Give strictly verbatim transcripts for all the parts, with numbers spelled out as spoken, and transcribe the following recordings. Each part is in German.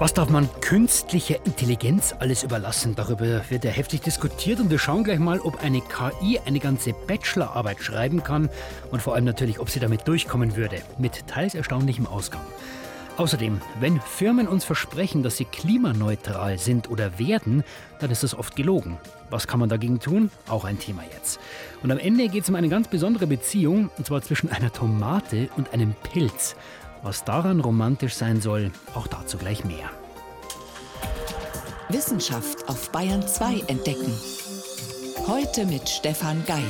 Was darf man künstlicher Intelligenz alles überlassen? Darüber wird ja heftig diskutiert und wir schauen gleich mal, ob eine K I eine ganze Bachelorarbeit schreiben kann und vor allem natürlich, ob sie damit durchkommen würde, mit teils erstaunlichem Ausgang. Außerdem, wenn Firmen uns versprechen, dass sie klimaneutral sind oder werden, dann ist das oft gelogen. Was kann man dagegen tun? Auch ein Thema jetzt. Und am Ende geht es um eine ganz besondere Beziehung, und zwar zwischen einer Tomate und einem Pilz. Was daran romantisch sein soll, auch dazu gleich mehr. Wissenschaft auf Bayern zwei entdecken. Heute mit Stefan Geier.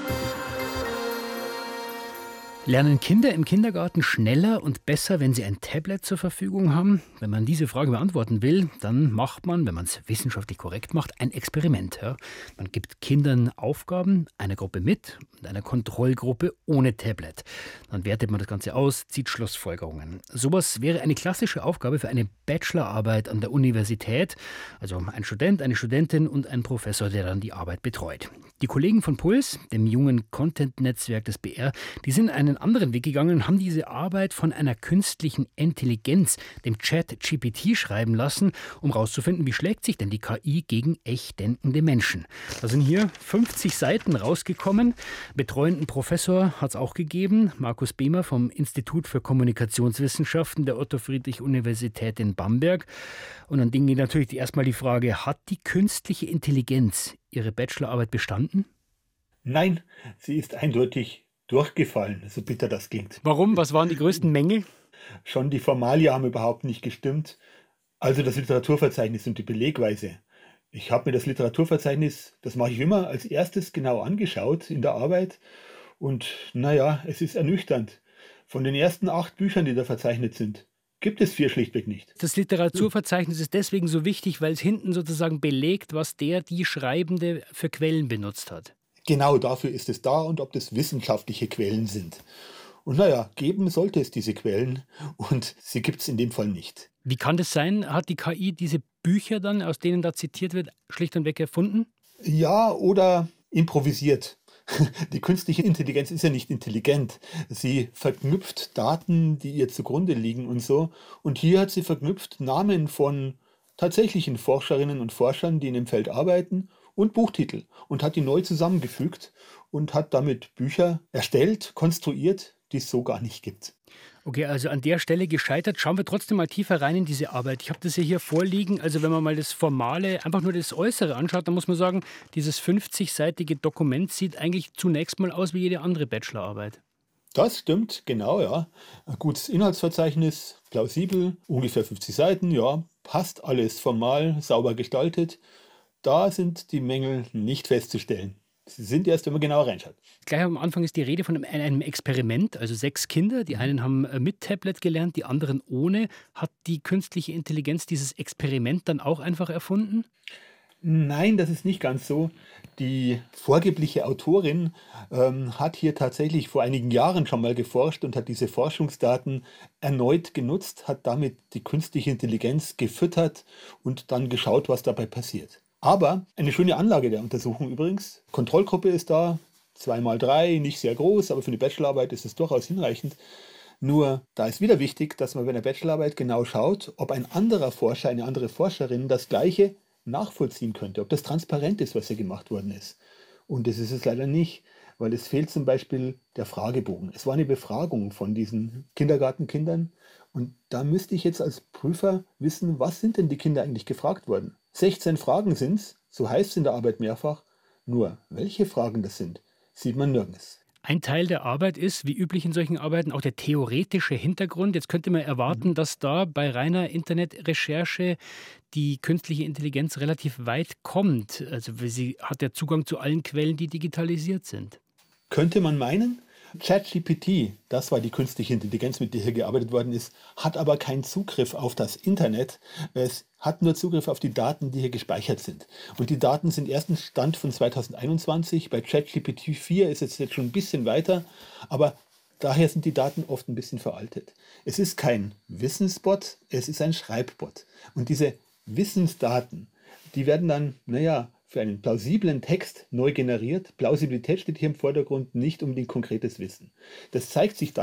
Lernen Kinder im Kindergarten schneller und besser, wenn sie ein Tablet zur Verfügung haben? Wenn man diese Frage beantworten will, dann macht man, wenn man es wissenschaftlich korrekt macht, ein Experiment. Ja? Man gibt Kindern Aufgaben, eine Gruppe mit und eine Kontrollgruppe ohne Tablet. Dann wertet man das Ganze aus, zieht Schlussfolgerungen. Sowas wäre eine klassische Aufgabe für eine Bachelorarbeit an der Universität. Also ein Student, eine Studentin und ein Professor, der dann die Arbeit betreut. Die Kollegen von Puls, dem jungen Content-Netzwerk des B R, die sind einen anderen Weg gegangen und haben diese Arbeit von einer künstlichen Intelligenz, dem Chat G P T, schreiben lassen, um herauszufinden, wie schlägt sich denn die K I gegen echt denkende Menschen. Da sind hier fünfzig Seiten rausgekommen. Betreuenden Professor hat es auch gegeben, Markus Behmer vom Institut für Kommunikationswissenschaften der Otto-Friedrich-Universität in Bamberg. Und an denen geht natürlich erstmal die Frage, hat die künstliche Intelligenz ihre Bachelorarbeit bestanden? Nein, sie ist eindeutig durchgefallen, so bitter das klingt. Warum? Was waren die größten Mängel? Schon die Formalia haben überhaupt nicht gestimmt. Also das Literaturverzeichnis und die Belegweise. Ich habe mir das Literaturverzeichnis, das mache ich immer, als erstes genau angeschaut in der Arbeit. Und naja, es ist ernüchternd. Von den ersten acht Büchern, die da verzeichnet sind, gibt es vier schlichtweg nicht. Das Literaturverzeichnis ist deswegen so wichtig, weil es hinten sozusagen belegt, was der, die Schreibende für Quellen benutzt hat. Genau dafür ist es da und ob das wissenschaftliche Quellen sind. Und naja, geben sollte es diese Quellen und sie gibt es in dem Fall nicht. Wie kann das sein? Hat die K I diese Bücher dann, aus denen da zitiert wird, schlicht und weg erfunden? Ja, oder improvisiert. Die künstliche Intelligenz ist ja nicht intelligent. Sie verknüpft Daten, die ihr zugrunde liegen und so. Und hier hat sie verknüpft Namen von tatsächlichen Forscherinnen und Forschern, die in dem Feld arbeiten, und Buchtitel. Und hat die neu zusammengefügt und hat damit Bücher erstellt, konstruiert, die es so gar nicht gibt. Okay, also an der Stelle gescheitert. Schauen wir trotzdem mal tiefer rein in diese Arbeit. Ich habe das ja hier vorliegen. Also wenn man mal das Formale, einfach nur das Äußere anschaut, dann muss man sagen, dieses fünfzigseitige Dokument sieht eigentlich zunächst mal aus wie jede andere Bachelorarbeit. Das stimmt, genau, ja. Ein gutes Inhaltsverzeichnis, plausibel, ungefähr fünfzig Seiten, ja, passt alles formal, sauber gestaltet. Da sind die Mängel nicht festzustellen. Sie sind erst, wenn man genauer reinschaut. Gleich am Anfang ist die Rede von einem, einem Experiment, also sechs Kinder. Die einen haben mit Tablet gelernt, die anderen ohne. Hat die künstliche Intelligenz dieses Experiment dann auch einfach erfunden? Nein, das ist nicht ganz so. Die vorgebliche Autorin ähm, hat hier tatsächlich vor einigen Jahren schon mal geforscht und hat diese Forschungsdaten erneut genutzt, hat damit die künstliche Intelligenz gefüttert und dann geschaut, was dabei passiert. Aber eine schöne Anlage der Untersuchung übrigens. Kontrollgruppe ist da, zwei mal drei, nicht sehr groß, aber für eine Bachelorarbeit ist es durchaus hinreichend. Nur da ist wieder wichtig, dass man bei einer Bachelorarbeit genau schaut, ob ein anderer Forscher, eine andere Forscherin das Gleiche nachvollziehen könnte, ob das transparent ist, was hier gemacht worden ist. Und das ist es leider nicht, weil es fehlt zum Beispiel der Fragebogen. Es war eine Befragung von diesen Kindergartenkindern und da müsste ich jetzt als Prüfer wissen, was sind denn die Kinder eigentlich gefragt worden? sechzehn Fragen sind es, so heißt es in der Arbeit mehrfach, nur welche Fragen das sind, sieht man nirgends. Ein Teil der Arbeit ist, wie üblich in solchen Arbeiten, auch der theoretische Hintergrund. Jetzt könnte man erwarten, mhm. dass da bei reiner Internetrecherche die künstliche Intelligenz relativ weit kommt. Also sie hat ja Zugang zu allen Quellen, die digitalisiert sind. Könnte man meinen? ChatGPT, das war die künstliche Intelligenz, mit der hier gearbeitet worden ist, hat aber keinen Zugriff auf das Internet. Es hat nur Zugriff auf die Daten, die hier gespeichert sind. Und die Daten sind erst ein Stand von zweitausendeinundzwanzig. Bei ChatGPT vier ist es jetzt schon ein bisschen weiter, aber daher sind die Daten oft ein bisschen veraltet. Es ist kein Wissensbot, es ist ein Schreibbot. Und diese Wissensdaten, die werden dann, naja, für einen plausiblen Text neu generiert. Plausibilität steht hier im Vordergrund, nicht unbedingt konkretes Wissen. Das zeigt sich dann,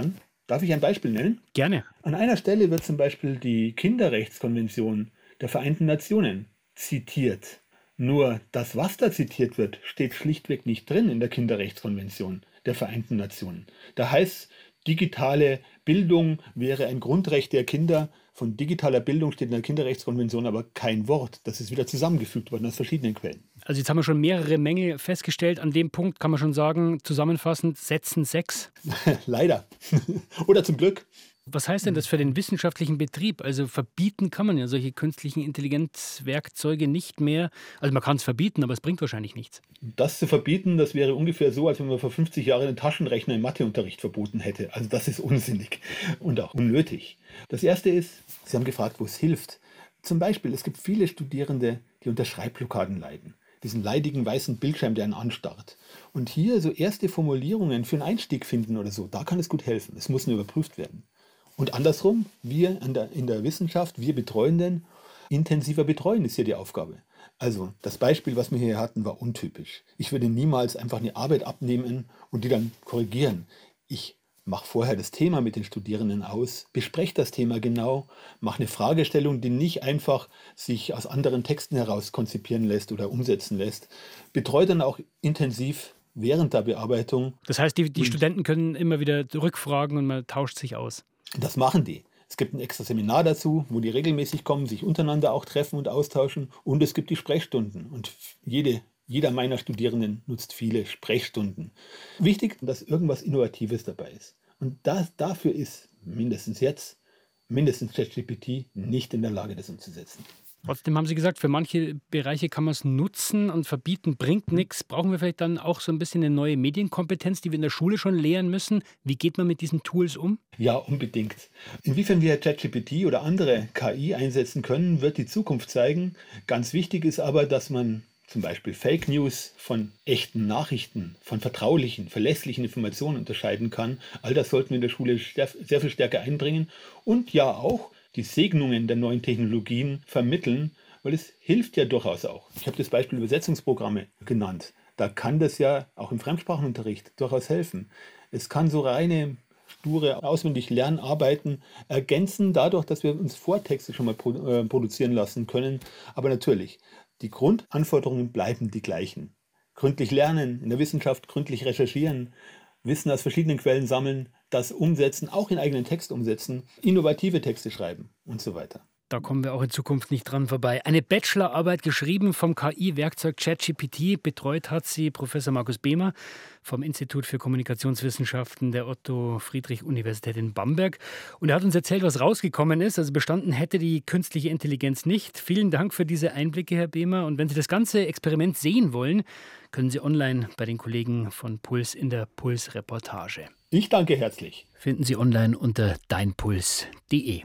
Darf ich ein Beispiel nennen? Gerne. An einer Stelle wird zum Beispiel die Kinderrechtskonvention der Vereinten Nationen zitiert. Nur das, was da zitiert wird, steht schlichtweg nicht drin in der Kinderrechtskonvention der Vereinten Nationen. Da heißt, digitale Bildung wäre ein Grundrecht der Kinder. Von digitaler Bildung steht in der Kinderrechtskonvention aber kein Wort. Das ist wieder zusammengefügt worden aus verschiedenen Quellen. Also jetzt haben wir schon mehrere Mängel festgestellt. An dem Punkt kann man schon sagen, zusammenfassend, setzen sechs. Leider. Oder zum Glück. Was heißt denn das für den wissenschaftlichen Betrieb? Also verbieten kann man ja solche künstlichen Intelligenzwerkzeuge nicht mehr. Also man kann es verbieten, aber es bringt wahrscheinlich nichts. Das zu verbieten, das wäre ungefähr so, als wenn man vor fünfzig Jahren den Taschenrechner im Matheunterricht verboten hätte. Also das ist unsinnig und auch unnötig. Das Erste ist, Sie haben gefragt, wo es hilft. Zum Beispiel, es gibt viele Studierende, die unter Schreibblockaden leiden. Diesen leidigen weißen Bildschirm, der einen anstarrt. Und hier so erste Formulierungen für einen Einstieg finden oder so, da kann es gut helfen. Es muss nur überprüft werden. Und andersrum, wir in der, in der Wissenschaft, wir Betreuenden, intensiver betreuen ist hier die Aufgabe. Also das Beispiel, was wir hier hatten, war untypisch. Ich würde niemals einfach eine Arbeit abnehmen und die dann korrigieren. Ich mache vorher das Thema mit den Studierenden aus, bespreche das Thema genau, mache eine Fragestellung, die nicht einfach sich aus anderen Texten heraus konzipieren lässt oder umsetzen lässt, betreue dann auch intensiv während der Bearbeitung. Das heißt, die, die Studenten können immer wieder rückfragen und man tauscht sich aus. Das machen die. Es gibt ein extra Seminar dazu, wo die regelmäßig kommen, sich untereinander auch treffen und austauschen. Und es gibt die Sprechstunden. Und jede, jeder meiner Studierenden nutzt viele Sprechstunden. Wichtig, dass irgendwas Innovatives dabei ist. Und das, dafür ist mindestens jetzt, mindestens ChatGPT nicht in der Lage, das umzusetzen. Trotzdem haben Sie gesagt, für manche Bereiche kann man es nutzen und verbieten bringt nichts. Brauchen wir vielleicht dann auch so ein bisschen eine neue Medienkompetenz, die wir in der Schule schon lehren müssen? Wie geht man mit diesen Tools um? Ja, unbedingt. Inwiefern wir ChatGPT oder andere K I einsetzen können, wird die Zukunft zeigen. Ganz wichtig ist aber, dass man zum Beispiel Fake News von echten Nachrichten, von vertraulichen, verlässlichen Informationen unterscheiden kann. All das sollten wir in der Schule sehr viel stärker einbringen. Und ja auch die Segnungen der neuen Technologien vermitteln, weil es hilft ja durchaus auch. Ich habe das Beispiel Übersetzungsprogramme genannt. Da kann das ja auch im Fremdsprachenunterricht durchaus helfen. Es kann so reine, sture, auswendig Lernarbeiten ergänzen, dadurch, dass wir uns Vortexte schon mal produzieren lassen können. Aber natürlich, die Grundanforderungen bleiben die gleichen. Gründlich lernen, in der Wissenschaft gründlich recherchieren, Wissen aus verschiedenen Quellen sammeln, das umsetzen, auch in eigenen Text umsetzen, innovative Texte schreiben und so weiter. Da kommen wir auch in Zukunft nicht dran vorbei. Eine Bachelorarbeit geschrieben vom K I-Werkzeug ChatGPT. Betreut hat sie Professor Markus Behmer vom Institut für Kommunikationswissenschaften der Otto-Friedrich-Universität in Bamberg. Und er hat uns erzählt, was rausgekommen ist. Also bestanden hätte die künstliche Intelligenz nicht. Vielen Dank für diese Einblicke, Herr Behmer. Und wenn Sie das ganze Experiment sehen wollen, können Sie online bei den Kollegen von Puls in der Puls-Reportage. Ich danke herzlich. Finden Sie online unter deinpuls punkt de.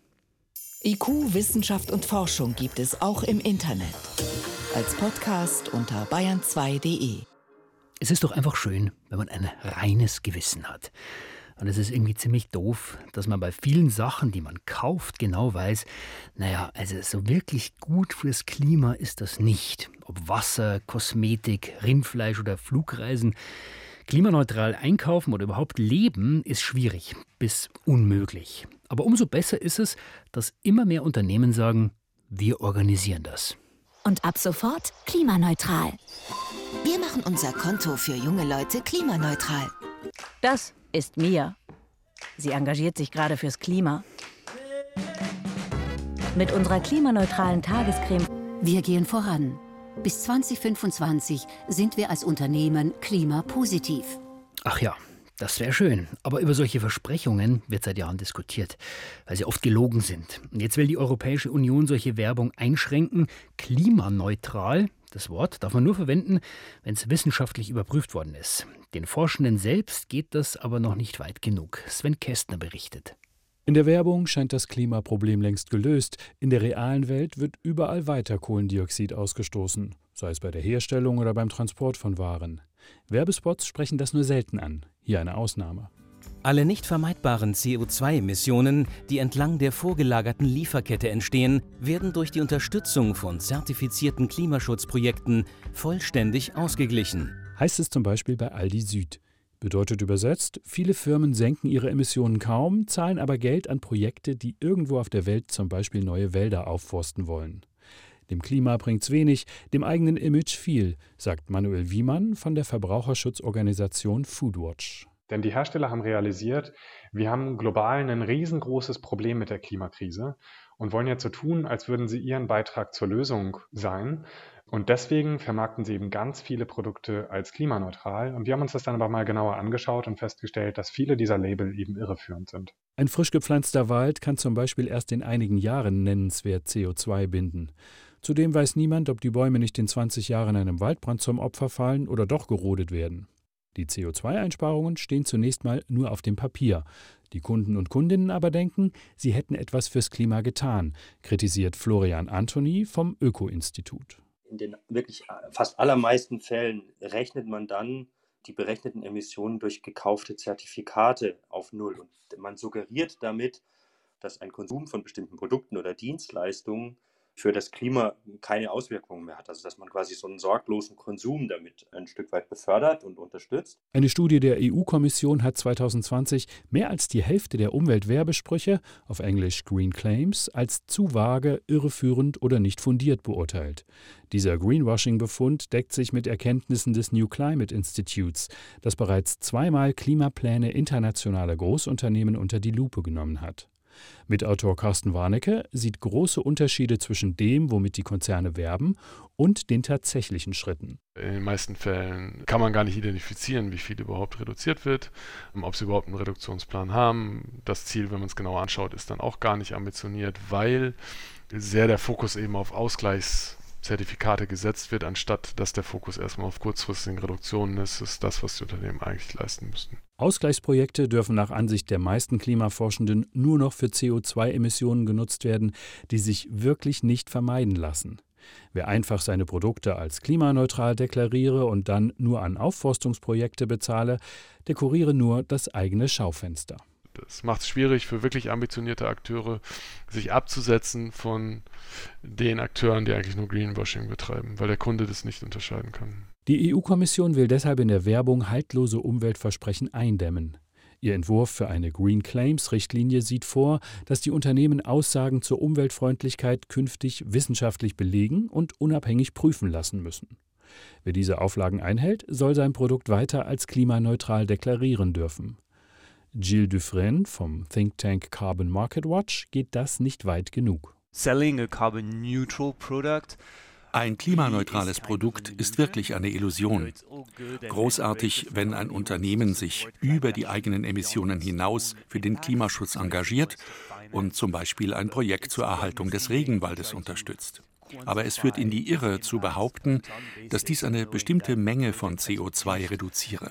I Q, Wissenschaft und Forschung gibt es auch im Internet. Als Podcast unter bayern zwei punkt de. Es ist doch einfach schön, wenn man ein reines Gewissen hat. Und es ist irgendwie ziemlich doof, dass man bei vielen Sachen, die man kauft, genau weiß, naja, also so wirklich gut fürs Klima ist das nicht. Ob Wasser, Kosmetik, Rindfleisch oder Flugreisen. Klimaneutral einkaufen oder überhaupt leben ist schwierig bis unmöglich. Aber umso besser ist es, dass immer mehr Unternehmen sagen, wir organisieren das. Und ab sofort klimaneutral. Wir machen unser Konto für junge Leute klimaneutral. Das ist Mia. Sie engagiert sich gerade fürs Klima. Mit unserer klimaneutralen Tagescreme. Wir gehen voran. Bis zwanzig fünfundzwanzig sind wir als Unternehmen klimapositiv. Ach ja, das wäre schön. Aber über solche Versprechungen wird seit Jahren diskutiert, weil sie oft gelogen sind. Und jetzt will die Europäische Union solche Werbung einschränken. Klimaneutral, das Wort darf man nur verwenden, wenn es wissenschaftlich überprüft worden ist. Den Forschenden selbst geht das aber noch nicht weit genug. Sven Kästner berichtet. In der Werbung scheint das Klimaproblem längst gelöst. In der realen Welt wird überall weiter Kohlendioxid ausgestoßen, sei es bei der Herstellung oder beim Transport von Waren. Werbespots sprechen das nur selten an. Hier eine Ausnahme. Alle nicht vermeidbaren C O zwei Emissionen, die entlang der vorgelagerten Lieferkette entstehen, werden durch die Unterstützung von zertifizierten Klimaschutzprojekten vollständig ausgeglichen. Heißt es zum Beispiel bei Aldi Süd. Bedeutet übersetzt, viele Firmen senken ihre Emissionen kaum, zahlen aber Geld an Projekte, die irgendwo auf der Welt zum Beispiel neue Wälder aufforsten wollen. Dem Klima bringt's wenig, dem eigenen Image viel, sagt Manuel Wiemann von der Verbraucherschutzorganisation Foodwatch. Denn die Hersteller haben realisiert, wir haben global ein riesengroßes Problem mit der Klimakrise und wollen jetzt so tun, als würden sie ihren Beitrag zur Lösung sein. Und deswegen vermarkten sie eben ganz viele Produkte als klimaneutral. Und wir haben uns das dann aber mal genauer angeschaut und festgestellt, dass viele dieser Label eben irreführend sind. Ein frisch gepflanzter Wald kann zum Beispiel erst in einigen Jahren nennenswert C O zwei binden. Zudem weiß niemand, ob die Bäume nicht in zwanzig Jahren einem Waldbrand zum Opfer fallen oder doch gerodet werden. Die C O zwei Einsparungen stehen zunächst mal nur auf dem Papier. Die Kunden und Kundinnen aber denken, sie hätten etwas fürs Klima getan, kritisiert Florian Anthony vom Öko-Institut. In den wirklich fast allermeisten Fällen rechnet man dann die berechneten Emissionen durch gekaufte Zertifikate auf Null. Und man suggeriert damit, dass ein Konsum von bestimmten Produkten oder Dienstleistungen für das Klima keine Auswirkungen mehr hat. Also dass man quasi so einen sorglosen Konsum damit ein Stück weit befördert und unterstützt. Eine Studie der E U-Kommission hat zwanzig zwanzig mehr als die Hälfte der Umweltwerbesprüche, auf Englisch Green Claims, als zu vage, irreführend oder nicht fundiert beurteilt. Dieser Greenwashing-Befund deckt sich mit Erkenntnissen des New Climate Institutes, das bereits zweimal Klimapläne internationaler Großunternehmen unter die Lupe genommen hat. Mitautor Carsten Warnecke sieht große Unterschiede zwischen dem, womit die Konzerne werben, und den tatsächlichen Schritten. In den meisten Fällen kann man gar nicht identifizieren, wie viel überhaupt reduziert wird, ob sie überhaupt einen Reduktionsplan haben. Das Ziel, wenn man es genau anschaut, ist dann auch gar nicht ambitioniert, weil sehr der Fokus eben auf Ausgleichszertifikate gesetzt wird, anstatt dass der Fokus erstmal auf kurzfristigen Reduktionen ist. Das ist das, was die Unternehmen eigentlich leisten müssten. Ausgleichsprojekte dürfen nach Ansicht der meisten Klimaforschenden nur noch für C O zwei Emissionen genutzt werden, die sich wirklich nicht vermeiden lassen. Wer einfach seine Produkte als klimaneutral deklariere und dann nur an Aufforstungsprojekte bezahle, dekoriere nur das eigene Schaufenster. Das macht es schwierig für wirklich ambitionierte Akteure, sich abzusetzen von den Akteuren, die eigentlich nur Greenwashing betreiben, weil der Kunde das nicht unterscheiden kann. Die E U-Kommission will deshalb in der Werbung haltlose Umweltversprechen eindämmen. Ihr Entwurf für eine Green Claims-Richtlinie sieht vor, dass die Unternehmen Aussagen zur Umweltfreundlichkeit künftig wissenschaftlich belegen und unabhängig prüfen lassen müssen. Wer diese Auflagen einhält, soll sein Produkt weiter als klimaneutral deklarieren dürfen. Gilles Dufresne vom Think Tank Carbon Market Watch geht das nicht weit genug. Selling a carbon neutral product Ein klimaneutrales Produkt ist wirklich eine Illusion. Großartig, wenn ein Unternehmen sich über die eigenen Emissionen hinaus für den Klimaschutz engagiert und zum Beispiel ein Projekt zur Erhaltung des Regenwaldes unterstützt. Aber es führt in die Irre zu behaupten, dass dies eine bestimmte Menge von C O zwei reduziere.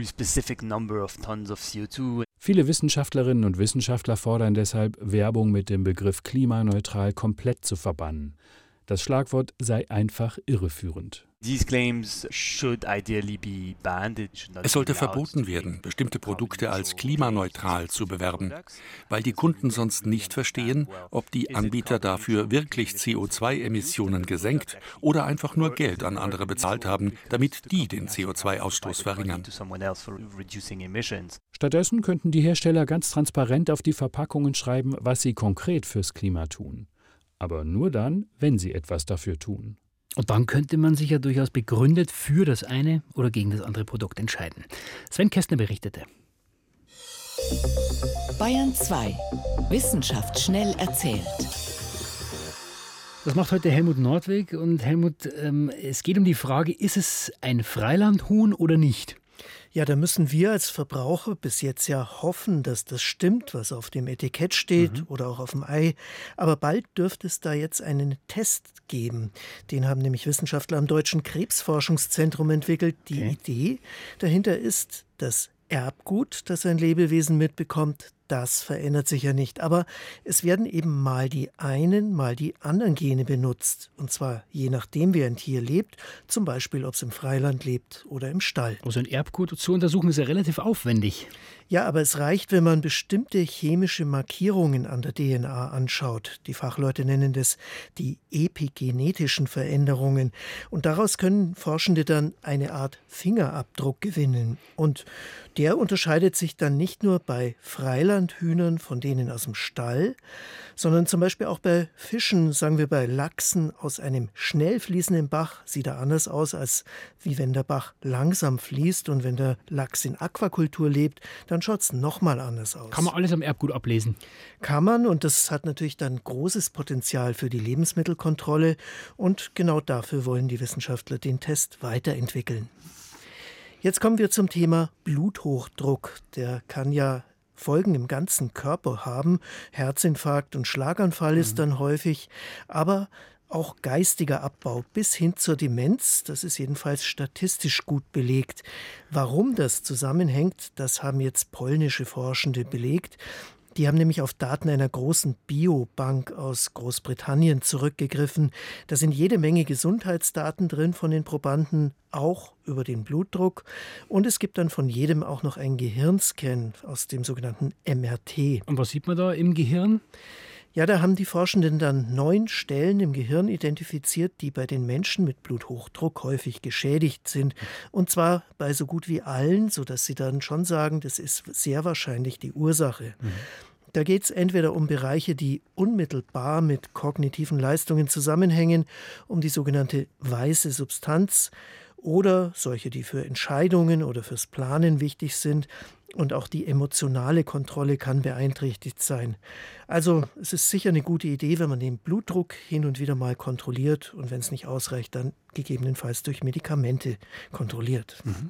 Viele Wissenschaftlerinnen und Wissenschaftler fordern deshalb, Werbung mit dem Begriff klimaneutral komplett zu verbannen. Das Schlagwort sei einfach irreführend. Es sollte verboten werden, bestimmte Produkte als klimaneutral zu bewerben, weil die Kunden sonst nicht verstehen, ob die Anbieter dafür wirklich C O zwei Emissionen gesenkt oder einfach nur Geld an andere bezahlt haben, damit die den C O zwei Ausstoß verringern. Stattdessen könnten die Hersteller ganz transparent auf die Verpackungen schreiben, was sie konkret fürs Klima tun. Aber nur dann, wenn sie etwas dafür tun. Und dann könnte man sich ja durchaus begründet für das eine oder gegen das andere Produkt entscheiden. Sven Kästner berichtete. Bayern zwei. Wissenschaft schnell erzählt. Das macht heute Helmut Nordwig. Und Helmut, ähm, es geht um die Frage, ist es ein Freilandhuhn oder nicht? Ja, da müssen wir als Verbraucher bis jetzt ja hoffen, dass das stimmt, was auf dem Etikett steht mhm. oder auch auf dem Ei. Aber bald dürfte es da jetzt einen Test geben. Den haben nämlich Wissenschaftler am Deutschen Krebsforschungszentrum entwickelt. Die okay. Idee dahinter ist, dass Erbgut, das ein Lebewesen mitbekommt, Das verändert sich ja nicht, aber es werden eben mal die einen, mal die anderen Gene benutzt. Und zwar je nachdem, wie ein Tier lebt, zum Beispiel, ob es im Freiland lebt oder im Stall. Also ein Erbgut zu untersuchen ist ja relativ aufwendig. Ja, aber es reicht, wenn man bestimmte chemische Markierungen an der D N A anschaut. Die Fachleute nennen das die epigenetischen Veränderungen. Und daraus können Forschende dann eine Art Fingerabdruck gewinnen. Und der unterscheidet sich dann nicht nur bei Freilandhühnern von denen aus dem Stall, sondern zum Beispiel auch bei Fischen, sagen wir bei Lachsen aus einem schnell fließenden Bach, sieht er anders aus, als wie wenn der Bach langsam fließt. Und wenn der Lachs in Aquakultur lebt, dann schaut es nochmal anders aus. Kann man alles am Erbgut ablesen? Kann man, und das hat natürlich dann großes Potenzial für die Lebensmittelkontrolle. Und genau dafür wollen die Wissenschaftler den Test weiterentwickeln. Jetzt kommen wir zum Thema Bluthochdruck. Der kann ja Folgen im ganzen Körper haben. Herzinfarkt und Schlaganfall ist dann häufig, aber auch geistiger Abbau bis hin zur Demenz, das ist jedenfalls statistisch gut belegt. Warum das zusammenhängt, das haben jetzt polnische Forschende belegt. Die haben nämlich auf Daten einer großen Biobank aus Großbritannien zurückgegriffen. Da sind jede Menge Gesundheitsdaten drin von den Probanden, auch über den Blutdruck. Und es gibt dann von jedem auch noch einen Gehirnscan aus dem sogenannten M R T. Und was sieht man da im Gehirn? Ja, da haben die Forschenden dann neun Stellen im Gehirn identifiziert, die bei den Menschen mit Bluthochdruck häufig geschädigt sind. Und zwar bei so gut wie allen, sodass sie dann schon sagen, das ist sehr wahrscheinlich die Ursache. Mhm. Da geht es entweder um Bereiche, die unmittelbar mit kognitiven Leistungen zusammenhängen, um die sogenannte weiße Substanz, oder solche, die für Entscheidungen oder fürs Planen wichtig sind. Und auch die emotionale Kontrolle kann beeinträchtigt sein. Also es ist sicher eine gute Idee, wenn man den Blutdruck hin und wieder mal kontrolliert und wenn es nicht ausreicht, dann gegebenenfalls durch Medikamente kontrolliert. Mhm.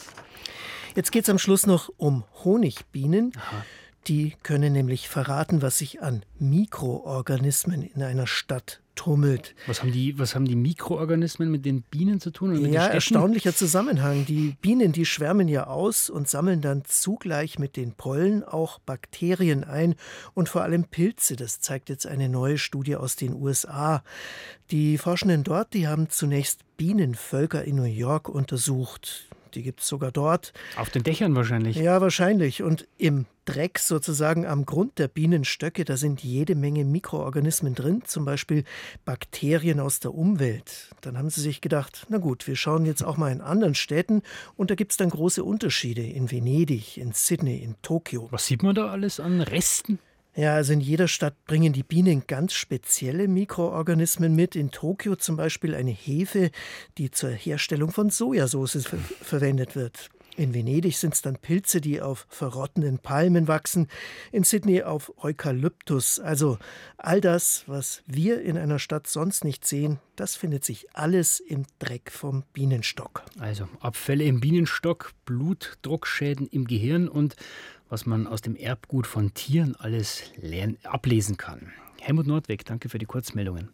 Jetzt geht es am Schluss noch um Honigbienen. Aha. Die können nämlich verraten, was sich an Mikroorganismen in einer Stadt tummelt. Was haben die, was haben die Mikroorganismen mit den Bienen zu tun? Und mit ja, den erstaunlicher Zusammenhang. Die Bienen, die schwärmen ja aus und sammeln dann zugleich mit den Pollen auch Bakterien ein und vor allem Pilze. Das zeigt jetzt eine neue Studie aus den U S A. Die Forschenden dort, die haben zunächst Bienenvölker in New York untersucht. Die gibt es sogar dort. Auf den Dächern wahrscheinlich. Ja, wahrscheinlich. Und im Dreck sozusagen am Grund der Bienenstöcke, da sind jede Menge Mikroorganismen drin, zum Beispiel Bakterien aus der Umwelt. Dann haben sie sich gedacht, na gut, wir schauen jetzt auch mal in anderen Städten und da gibt es dann große Unterschiede in Venedig, in Sydney, in Tokio. Was sieht man da alles an Resten? Ja, also in jeder Stadt bringen die Bienen ganz spezielle Mikroorganismen mit. In Tokio zum Beispiel eine Hefe, die zur Herstellung von Sojasauce ver- verwendet wird. In Venedig sind es dann Pilze, die auf verrottenden Palmen wachsen. In Sydney auf Eukalyptus. Also all das, was wir in einer Stadt sonst nicht sehen, das findet sich alles im Dreck vom Bienenstock. Also Abfälle im Bienenstock, Blutdruckschäden im Gehirn und was man aus dem Erbgut von Tieren alles lernen, ablesen kann. Helmut Nordweg, danke für die Kurzmeldungen.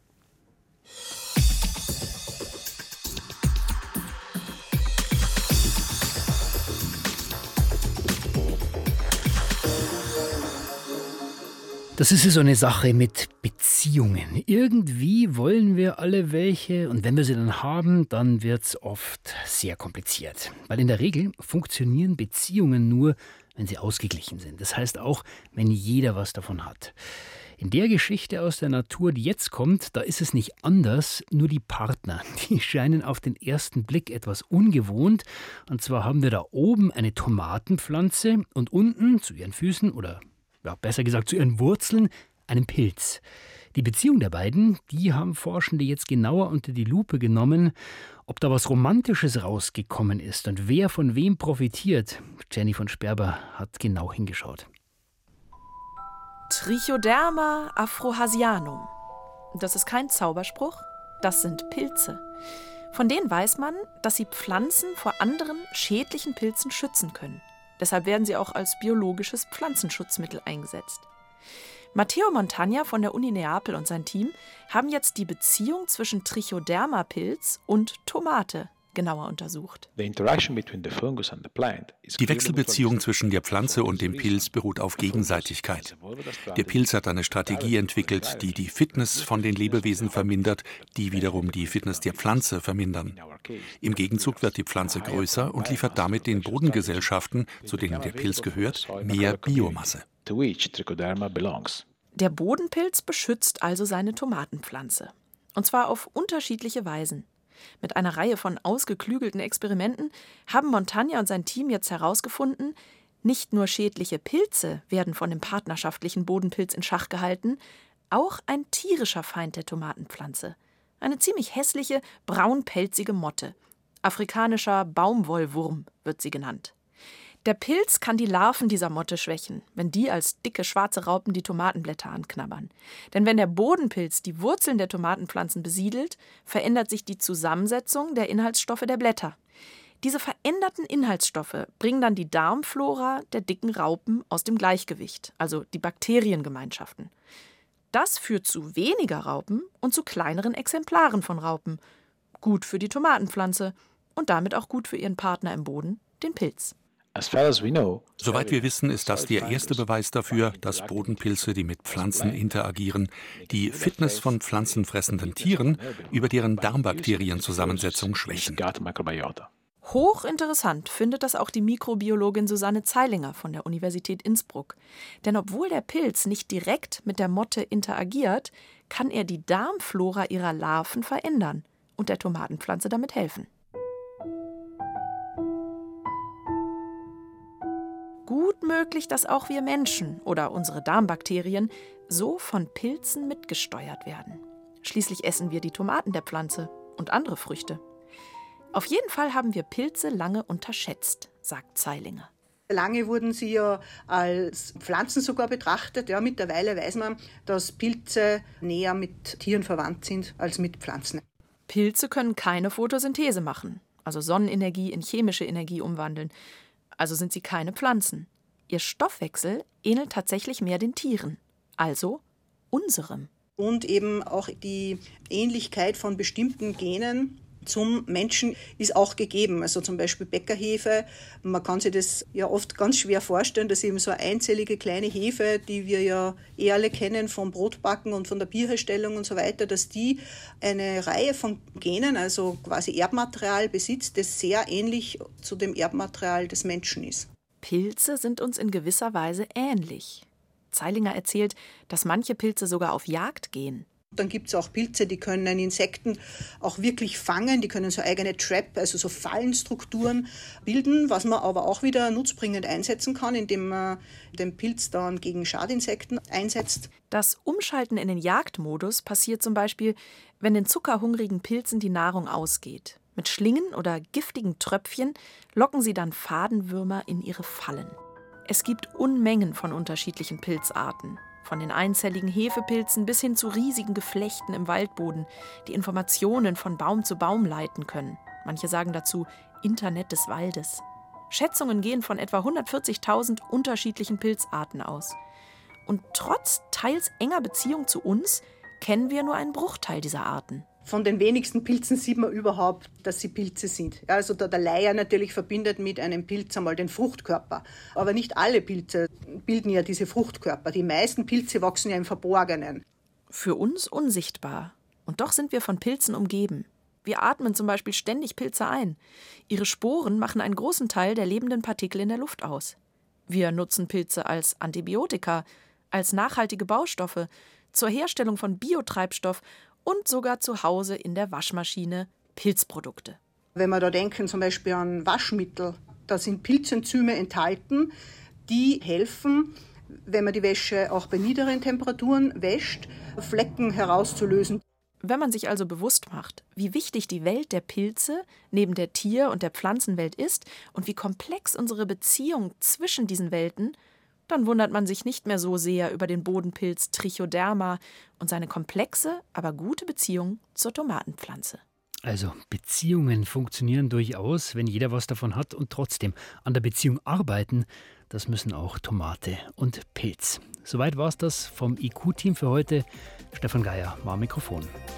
Das ist ja so eine Sache mit Beziehungen. Irgendwie wollen wir alle welche und wenn wir sie dann haben, dann wird es oft sehr kompliziert. Weil in der Regel funktionieren Beziehungen nur, wenn sie ausgeglichen sind. Das heißt auch, wenn jeder was davon hat. In der Geschichte aus der Natur, die jetzt kommt, da ist es nicht anders, nur die Partner, die scheinen auf den ersten Blick etwas ungewohnt. Und zwar haben wir da oben eine Tomatenpflanze und unten zu ihren Füßen oder ja, besser gesagt zu ihren Wurzeln einen Pilz. Die Beziehung der beiden, die haben Forschende jetzt genauer unter die Lupe genommen. Ob da was Romantisches rausgekommen ist und wer von wem profitiert, Jenny von Sperber hat genau hingeschaut. Trichoderma afrohasianum. Das ist kein Zauberspruch, das sind Pilze. Von denen weiß man, dass sie Pflanzen vor anderen schädlichen Pilzen schützen können. Deshalb werden sie auch als biologisches Pflanzenschutzmittel eingesetzt. Matteo Montagna von der Uni Neapel und sein Team haben jetzt die Beziehung zwischen Trichoderma-Pilz und Tomate genauer untersucht. Die Wechselbeziehung zwischen der Pflanze und dem Pilz beruht auf Gegenseitigkeit. Der Pilz hat eine Strategie entwickelt, die die Fitness von den Lebewesen vermindert, die wiederum die Fitness der Pflanze vermindern. Im Gegenzug wird die Pflanze größer und liefert damit den Bodengesellschaften, zu denen der Pilz gehört, mehr Biomasse. Der Bodenpilz beschützt also seine Tomatenpflanze. Und zwar auf unterschiedliche Weisen. Mit einer Reihe von ausgeklügelten Experimenten haben Montagna und sein Team jetzt herausgefunden, nicht nur schädliche Pilze werden von dem partnerschaftlichen Bodenpilz in Schach gehalten, auch ein tierischer Feind der Tomatenpflanze. Eine ziemlich hässliche, braunpelzige Motte. Afrikanischer Baumwollwurm wird sie genannt. Der Pilz kann die Larven dieser Motte schwächen, wenn die als dicke schwarze Raupen die Tomatenblätter anknabbern. Denn wenn der Bodenpilz die Wurzeln der Tomatenpflanzen besiedelt, verändert sich die Zusammensetzung der Inhaltsstoffe der Blätter. Diese veränderten Inhaltsstoffe bringen dann die Darmflora der dicken Raupen aus dem Gleichgewicht, also die Bakteriengemeinschaften. Das führt zu weniger Raupen und zu kleineren Exemplaren von Raupen. Gut für die Tomatenpflanze und damit auch gut für ihren Partner im Boden, den Pilz. Soweit wir wissen, ist das der erste Beweis dafür, dass Bodenpilze, die mit Pflanzen interagieren, die Fitness von pflanzenfressenden Tieren über deren Darmbakterienzusammensetzung schwächen. Hochinteressant findet das auch die Mikrobiologin Susanne Zeilinger von der Universität Innsbruck. Denn obwohl der Pilz nicht direkt mit der Motte interagiert, kann er die Darmflora ihrer Larven verändern und der Tomatenpflanze damit helfen. Gut möglich, dass auch wir Menschen oder unsere Darmbakterien so von Pilzen mitgesteuert werden. Schließlich essen wir die Tomaten der Pflanze und andere Früchte. Auf jeden Fall haben wir Pilze lange unterschätzt, sagt Zeilinger. Lange wurden sie ja als Pflanzen sogar betrachtet. Ja, mittlerweile weiß man, dass Pilze näher mit Tieren verwandt sind als mit Pflanzen. Pilze können keine Photosynthese machen, also Sonnenenergie in chemische Energie umwandeln. Also sind sie keine Pflanzen. Ihr Stoffwechsel ähnelt tatsächlich mehr den Tieren, also unserem. Und eben auch die Ähnlichkeit von bestimmten Genen zum Menschen ist auch gegeben. Also zum Beispiel Bäckerhefe. Man kann sich das ja oft ganz schwer vorstellen, dass eben so eine einzellige kleine Hefe, die wir ja eh alle kennen vom Brotbacken und von der Bierherstellung und so weiter, dass die eine Reihe von Genen, also quasi Erbmaterial besitzt, das sehr ähnlich zu dem Erbmaterial des Menschen ist. Pilze sind uns in gewisser Weise ähnlich. Zeilinger erzählt, dass manche Pilze sogar auf Jagd gehen. Dann gibt es auch Pilze, die können Insekten auch wirklich fangen, die können so eigene Trap, also so Fallenstrukturen bilden, was man aber auch wieder nutzbringend einsetzen kann, indem man den Pilz dann gegen Schadinsekten einsetzt. Das Umschalten in den Jagdmodus passiert zum Beispiel, wenn den zuckerhungrigen Pilzen die Nahrung ausgeht. Mit Schlingen oder giftigen Tröpfchen locken sie dann Fadenwürmer in ihre Fallen. Es gibt Unmengen von unterschiedlichen Pilzarten. Von den einzelligen Hefepilzen bis hin zu riesigen Geflechten im Waldboden, die Informationen von Baum zu Baum leiten können. Manche sagen dazu Internet des Waldes. Schätzungen gehen von etwa hundertvierzigtausend unterschiedlichen Pilzarten aus. Und trotz teils enger Beziehung zu uns kennen wir nur einen Bruchteil dieser Arten. Von den wenigsten Pilzen sieht man überhaupt, dass sie Pilze sind. Also der, der Laie natürlich verbindet mit einem Pilz einmal den Fruchtkörper. Aber nicht alle Pilze bilden ja diese Fruchtkörper. Die meisten Pilze wachsen ja im Verborgenen. Für uns unsichtbar. Und doch sind wir von Pilzen umgeben. Wir atmen zum Beispiel ständig Pilze ein. Ihre Sporen machen einen großen Teil der lebenden Partikel in der Luft aus. Wir nutzen Pilze als Antibiotika, als nachhaltige Baustoffe, zur Herstellung von Biotreibstoff und sogar zu Hause in der Waschmaschine Pilzprodukte. Wenn wir da denken zum Beispiel an Waschmittel, da sind Pilzenzyme enthalten, die helfen, wenn man die Wäsche auch bei niederen Temperaturen wäscht, Flecken herauszulösen. Wenn man sich also bewusst macht, wie wichtig die Welt der Pilze neben der Tier- und der Pflanzenwelt ist und wie komplex unsere Beziehung zwischen diesen Welten, dann wundert man sich nicht mehr so sehr über den Bodenpilz Trichoderma und seine komplexe, aber gute Beziehung zur Tomatenpflanze. Also Beziehungen funktionieren durchaus, wenn jeder was davon hat, und trotzdem an der Beziehung arbeiten, das müssen auch Tomate und Pilz. Soweit war es das vom I Q-Team für heute. Stefan Geier war am Mikrofon.